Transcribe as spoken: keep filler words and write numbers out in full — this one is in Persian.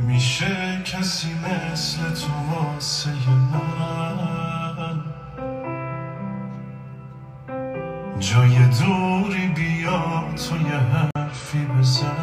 میشه کسی مثل تو واسه من جای دوری بیا تو یه حرفی بزن